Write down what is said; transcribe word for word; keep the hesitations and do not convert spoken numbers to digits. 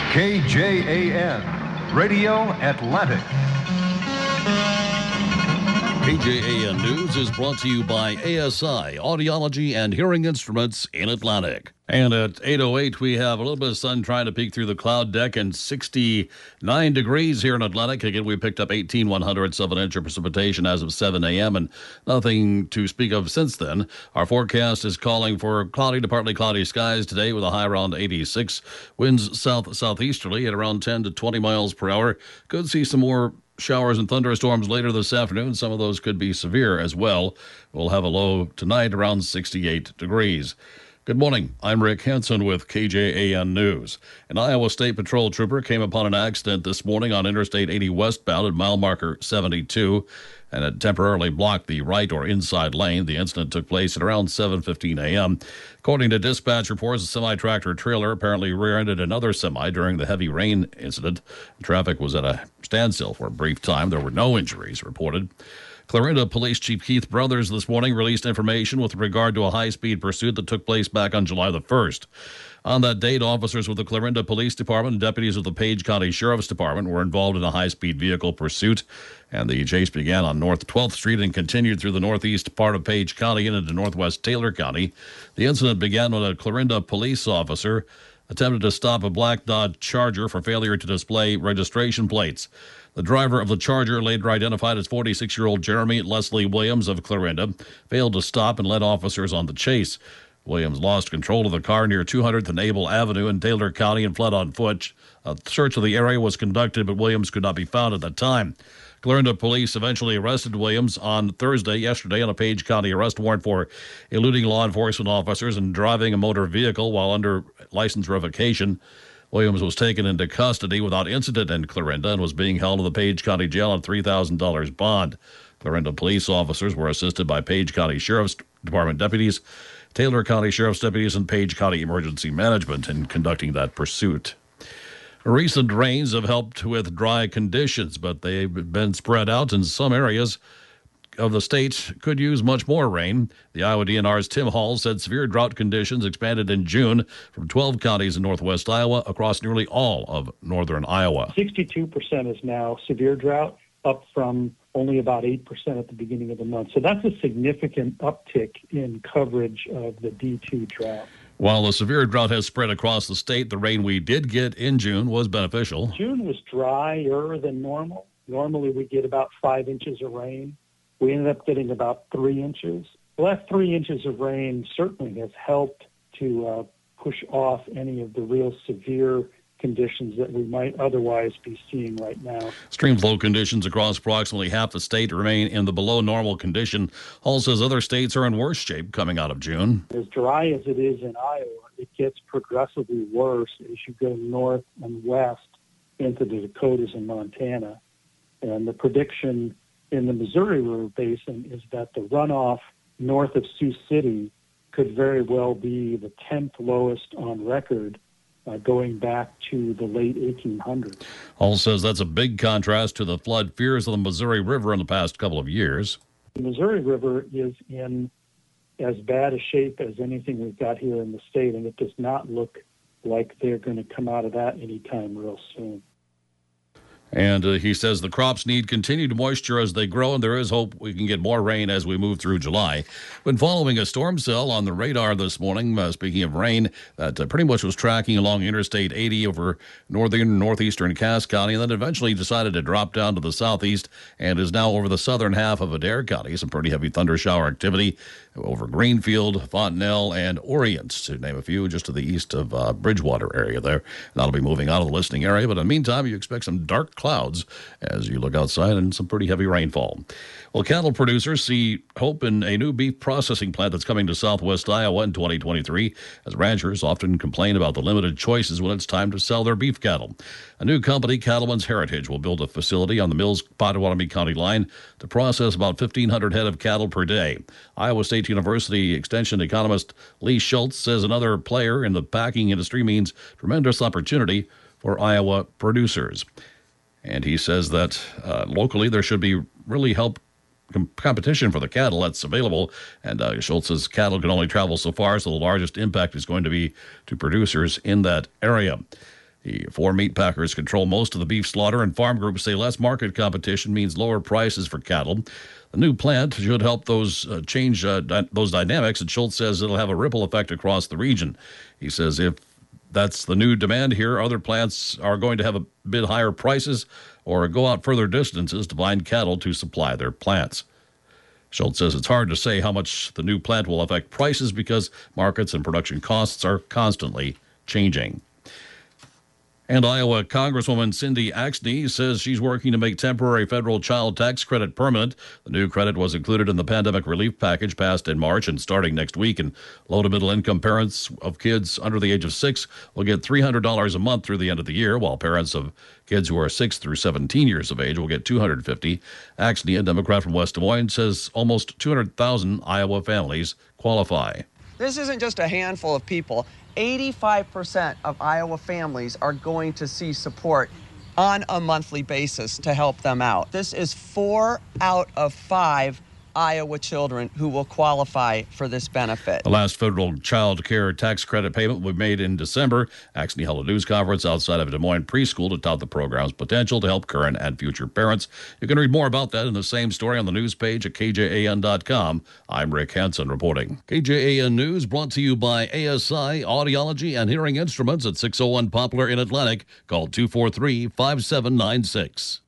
K J A N, Radio Atlantic. K J A N News is brought to you by A S I, Audiology and Hearing Instruments in Atlantic. And at eight oh eight, we have a little bit of sun trying to peek through the cloud deck and sixty-nine degrees here in Atlantic. Again, we picked up eighteen one hundredths of an inch of precipitation as of seven a.m. and nothing to speak of since then. Our forecast is calling for cloudy to partly cloudy skies today with a high around eighty-six. Winds south-southeasterly at around ten to twenty miles per hour. Could see some more showers and thunderstorms later this afternoon. Some of those could be severe as well. We'll have a low tonight around sixty-eight degrees. Good morning. I'm Rick Henson with K J A N News. An Iowa State Patrol trooper came upon an accident this morning on Interstate eighty westbound at mile marker seventy-two, and it temporarily blocked the right or inside lane. The incident took place at around seven fifteen a.m. According to dispatch reports, a semi-tractor trailer apparently rear-ended another semi during the heavy rain incident. Traffic was at a standstill for a brief time. There were no injuries reported. Clarinda Police Chief Keith Brothers this morning released information with regard to a high-speed pursuit that took place back on July the first. On that date, officers with the Clarinda Police Department and deputies of the Page County Sheriff's Department were involved in a high-speed vehicle pursuit, and the chase began on North twelfth Street and continued through the northeast part of Page County and into northwest Taylor County. The incident began when a Clarinda police officer attempted to stop a black Dodge Charger for failure to display registration plates. The driver of the Charger, later identified as forty-six-year-old Jeremy Leslie Williams of Clarinda, failed to stop and led officers on the chase. Williams lost control of the car near two hundredth and Able Avenue in Taylor County and fled on foot. A search of the area was conducted, but Williams could not be found at that time. Clarinda police eventually arrested Williams on Thursday, yesterday, on a Page County arrest warrant for eluding law enforcement officers and driving a motor vehicle while under license revocation. Williams was taken into custody without incident in Clarinda and was being held in the Page County Jail on three thousand dollars bond. Clarinda police officers were assisted by Page County Sheriff's Department deputies, Taylor County Sheriff's deputies, and Page County Emergency Management in conducting that pursuit. Recent rains have helped with dry conditions, but they've been spread out in some areas of the state could use much more rain. The Iowa D N R's Tim Hall said severe drought conditions expanded in June from twelve counties in northwest Iowa across nearly all of northern Iowa. sixty-two percent is now severe drought, up from only about eight percent at the beginning of the month. So that's a significant uptick in coverage of the D two drought. While the severe drought has spread across the state, the rain we did get in June was beneficial. June was drier than normal. Normally we get about five inches of rain. We ended up getting about three inches. Well, that three inches of rain certainly has helped to uh, push off any of the real severe conditions that we might otherwise be seeing right now. Stream flow conditions across approximately half the state remain in the below normal condition. Hall says other states are in worse shape coming out of June. As dry as it is in Iowa, it gets progressively worse as you go north and west into the Dakotas and Montana. And the prediction in the Missouri River Basin is that the runoff north of Sioux City could very well be the tenth lowest on record uh, going back to the late eighteen hundreds. Hall says that's a big contrast to the flood fears of the Missouri River in the past couple of years. The Missouri River is in as bad a shape as anything we've got here in the state, and it does not look like they're going to come out of that anytime real soon. And uh, he says the crops need continued moisture as they grow, and there is hope we can get more rain as we move through July. Been following a storm cell on the radar this morning, uh, speaking of rain, that uh, pretty much was tracking along Interstate eighty over northern and northeastern Cass County, and then eventually decided to drop down to the southeast and is now over the southern half of Adair County. Some pretty heavy thunder shower activity over Greenfield, Fontenelle, and Orient, to name a few, just to the east of uh, Bridgewater area there. And that'll be moving out of the listening area, but in the meantime, you expect some dark clouds as you look outside and some pretty heavy rainfall. Well, cattle producers see hope in a new beef processing plant that's coming to southwest Iowa in twenty twenty-three, as ranchers often complain about the limited choices when it's time to sell their beef cattle. A new company, Cattlemen's Heritage, will build a facility on the Mills-Pottawatomie County line to process about fifteen hundred head of cattle per day. Iowa State University Extension economist Lee Schultz says another player in the packing industry means tremendous opportunity for Iowa producers. And he says that uh, locally there should be really help com- competition for the cattle that's available. And uh, Schultz says cattle can only travel so far, so the largest impact is going to be to producers in that area. The four meat packers control most of the beef slaughter, and farm groups say less market competition means lower prices for cattle. The new plant should help those uh, change uh, di- those dynamics, and Schultz says it'll have a ripple effect across the region. He says if that's the new demand here, other plants are going to have a bit higher prices or go out further distances to find cattle to supply their plants. Schultz says it's hard to say how much the new plant will affect prices because markets and production costs are constantly changing. And Iowa Congresswoman Cindy Axne says she's working to make temporary federal child tax credit permanent. The new credit was included in the pandemic relief package passed in March, and starting next week, and low to middle income parents of kids under the age of six will get three hundred dollars a month through the end of the year, while parents of kids who are six through seventeen years of age will get two hundred fifty dollars. Axne, a Democrat from West Des Moines, says almost two hundred thousand Iowa families qualify. This isn't just a handful of people. eighty-five percent of Iowa families are going to see support on a monthly basis to help them out. This is four out of five Iowa children who will qualify for this benefit. The last federal child care tax credit payment will be made in December. Axne held a news conference outside of a Des Moines preschool to tout the program's potential to help current and future parents. You can read more about that in the same story on the news page at K J A N dot com. I'm Rick Hansen reporting. K J A N News brought to you by A S I Audiology and Hearing Instruments at six oh one Poplar in Atlantic. Call two four three, five seven nine six.